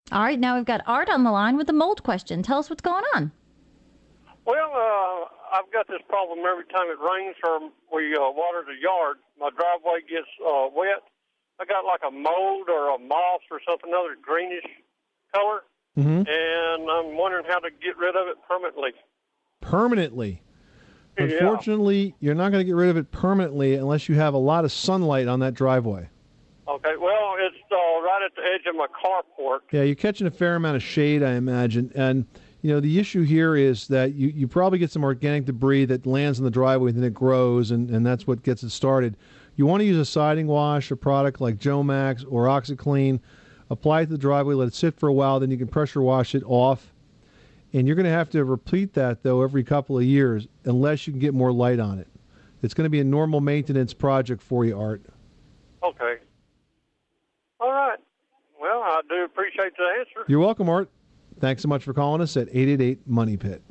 All right, now we've got Art on the line with the mold question. Tell us what's going on. Well, I've got this problem every time it rains or we water the yard. My driveway gets wet. I got like a mold or a moss or something, other greenish color, and I'm wondering how to get rid of it permanently. Permanently? Yeah. Unfortunately, you're not going to get rid of it permanently unless you have a lot of sunlight on that driveway. Okay, well, it's right at the edge of my carport. Yeah, you're catching a fair amount of shade, I imagine. And, you know, the issue here is that you probably get some organic debris that lands in the driveway and then it grows, and that's what gets it started. You want to use a siding wash, a product like Jomax or OxyClean. Apply it to the driveway, let it sit for a while, then you can pressure wash it off. And you're going to have to repeat that, though, every couple of years unless you can get more light on it. It's going to be a normal maintenance project for you, Art. Okay. All right. Well, I do appreciate the answer. You're welcome, Art. Thanks so much for calling us at 888-MONEY-PIT.